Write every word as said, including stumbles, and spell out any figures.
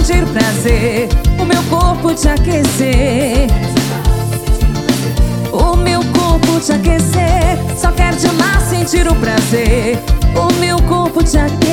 sentir prazer, o meu corpo te aquecer. O meu corpo te aquecer, só quero te amar, sentir o prazer, o meu corpo te aquecer.